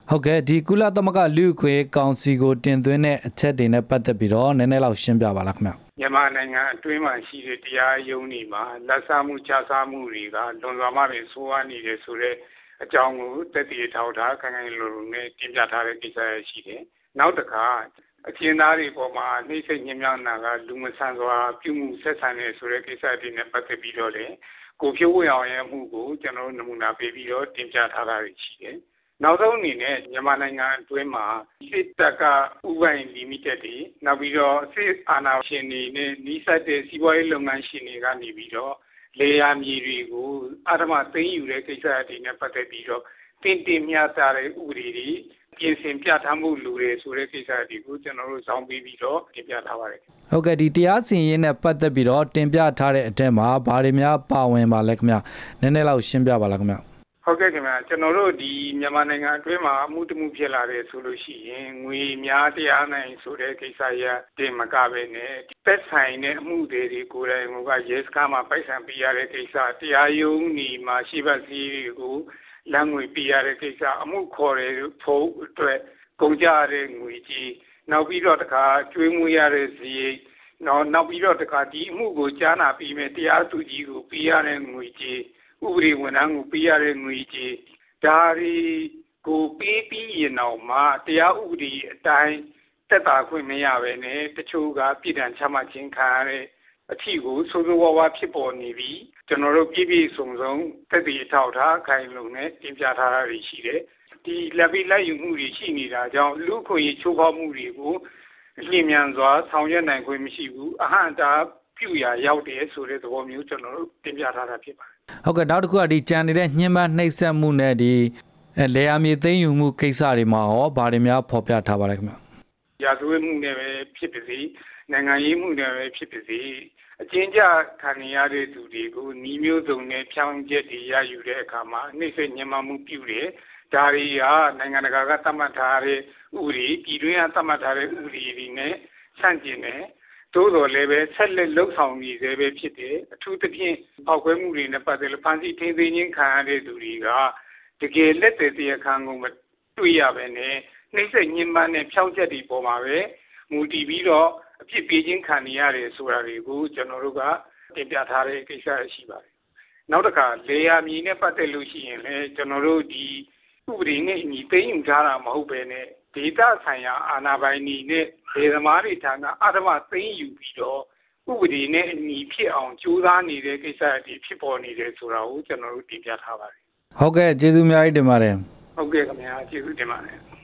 ဟုတ်ကဲ့ဒီကုလသမဂ္ဂလူ့အခွင့်အရေးကောင်စီကိုတင်သွင်းတဲ့အချက်တွေနဲ့ပတ်သက်ပြီးတော့နည်းနည်းလောက်ရှင်းပြပါလားခင်ဗျမြန်မာနိုင်ငံအတွင်းမှာရှိတဲ့တရားရုံးတွေမှာလက်စားမှုချစားမှုတွေကလွန်စွာမှပဲဆိုးဝါးနေတယ်ဆိုတဲ့အကြောင်းကိုတက်တည်ထောက်ထားခိုင်ခိုင်လုံလုံနဲ့တင်ပြထားတဲ့ကိစ္စရရှိတယ်။နောက်တစ်ခါအကျဉ်းသားတွေပေါ်မှာနှိမ့်ဆက်ညှဉ်းပန်းတာကလူမဆန်စွာပြုမှုဆက်ဆံနေဆိုတဲ့ကိစ္စတွေနဲ့ပတ်သက်ပြီးတော့လေကိုဖြိုးဝေအောင်ရဲ့အမှုကိုကျွန်တော်တို့နမူနာပေးပြီးတော့တင်ပြထားတာရှိတယ်။နောက်ဆုံးအနေနဲ့မြန်မာနိုင်ငံအတွင်းမှာစစ်တပ်ကဥပိုင်လီမိတက်တွေနောက်ပြီးတော့စစ်အာဏာရှင်တွေနဲ့နှိစက်တဲ့စီးပွားရေးလုပ်ငန်းရှင်တွေကနေပြီးတော့လေယာမြေတွေကိုအဓမ္မသိမ်းယူတဲ့ကိစ္စတွေနဲ့ပတ်သက်ပြီးတော့တင်မြတ်တဲ့ဥပဒေတွေပြင်ဆင်ပြဋ္ဌာန်းမှုလူတွေဆိုတဲ့ကိစ္စတွေကိုကျွန်တော်တို့စောင့်ပြီးပြီးတော့တင်ပြထားပါတယ်ဟုတ်ကဲ့ဒီတရားစီရင်ရေးနဲ့ပတ်သက်ပြီးတော့တင်ပြထားတဲ့အထက်မှာဘာတွေများပါဝင်ပါလဲခင်ဗျနည်းနည်းလောက်ရှင်းပြပါလားခင်ဗျဟုတ်ကဲ့ခင်ဗျာကျွန်တော်တို့ဒီမြန်မာနိုင်ငံအတွင်းမှာအမှုတမှုဖြစ်လာတယ်ဆိုလို့ရှိရင်ငွေများတရားနိုင်ဆိုတဲ့ကိစ္စရတင်မကပဲနဲ့သက်ဆိုင်တဲ့အမှုတွေကိုယ်တိုင်ကရဲစခန်းမှာပိုက်ဆံပေးရတဲ့ကိစ္စတရားရုံးညီမှာရှိပါစီကိုလမ်းငွေပေးရတဲ့ကိစ္စအမှုခေါ်တဲ့ဖို့အတွက်ကုန်ကြတဲ့ငွေကြီးနောက်ပြီးတော့တခါကျွေးမွေးရတဲ့ဈေးနောက်ပြီးတော့တခါဒီအမှုကိုကြားနာပြီးမဲ့တရားသူကြီးကိုပေးရတဲ့ငွေကြီးဥပဒေဝန်ထမ်းကိုပေးရတဲ့ငွေကြီးဒါတွေကိုပေးပြီးရင်တော့မှတရားဥပဒေအတိုင်းတက်တာခွင့်မရပဲနဲ့တချို့ကပြည်ထောင်ချမှတ်ခြင်းခံရတဲ့အထီကိုဆိုးဆိုးဝါးဝါဖြစ်ပေါ်နေပြီးကျွန်တော်တို့ပြည်ပြည်စုံတက်တည်ထောက်ထားခိုင်လုံနဲ့တင်ပြထားတာရှိတယ်ဒီလက်ပြီးလက်ယူမှုတွေရှိနေတာကြောင့်လူခွင့်ရေးချိုးဖောက်မှုတွေကိုလျင်မြန်စွာဆောင်ရွက်နိုင်ခွင့်မရှိဘူးအဟံတာပြုရာရောက်တယ်ဆိုတဲ့သဘောမျိုးကျွန်တော်တို့တင်ပြထားတာဖြစ်ပါတယ်ဟုတ်ကဲ့နောက်တစ်ခုကဒီကြံနေတဲ့ညှဉ်းပန်းနှိပ်စက်မှုနဲ့ဒီလေယာမြေသိမ်းယူမှုကိစ္စတွေမှာရောဘာတွေများဖော်ပြထားပါလဲခင်ဗျရာဇဝတ်မှုနဲ့ပဲဖြစ်ပါစေနိုင်ငံရေးမှုနဲ့ပဲဖြစ်ပါစေအကျဉ်းချခံရတဲ့သူတွေကိုနှီးမျိုးစုံနဲ့ဖြောင်းချက်တွေရယူတဲ့အခါမှာနှိမ့်ဆက်ညှဉ်းပန်းမှုပြုတယ်ဒါတွေကနိုင်ငံတကာကသတ်မှတ်ထားတဲ့ဥပဒေပြည်တွင်းကသတ်မှတ်ထားတဲ့ဥပဒေတွေနဲ့ဆန့်ကျင်တယ်သို့တော်လည်းပဲဆက်လက်လှုပ်ဆောင်နေသေးပဲဖြစ်တယ်အထူးသဖြင့်ပောက်ကွဲမှုတွေနဲ့ပတ်သက်လို့ဖန်ဆီးထိန်းသိမ်းခြင်းခံရတဲ့သူတွေကတကယ်လက်တွေတရားခံကိုမတွေ့ရပဲနဲ့နှိမ့်ဆက်ညှဉ်းပန်းတဲ့ဖြောင်းချက်တွေပေါ်မှာပဲမူတည်ပြီးတော့အဖြစ်ပေးခြင်းခံရရတယ်ဆိုတာတွေကိုကျွန်တော်တို့ကတင်ပြထားတဲ့ကိစ္စရှိပါတယ်နောက်တစ်ခါလေယာမြေနဲ့ပတ်သက်လို့ရှိရင်လည်းကျွန်တော်တို့ဒီဥပဒေနဲ့အညီသိမ်းယူထားတာမဟုတ်ပဲနဲ့ဒေတာဆိုင်ရာအာဏာပိုင်တွေနဲ့ဒေသမားတွေထံကအဓမ္မသိမ်းယူပြီးတော့ဥပဒေနဲ့အညီဖြစ်အောင်ကြိုးစားနေတဲ့ကိစ္စတွေဖြစ်ပေါ်နေတယ်ဆိုတာကိုကျွန်တော်တို့တင်ပြထားပါတယ်ဟုတ်ကဲ့ကျေးဇူးအများကြီးတင်ပါတယ်ဟုတ်ကဲ့ခင်ဗျာကျေးဇူးတင်ပါတယ်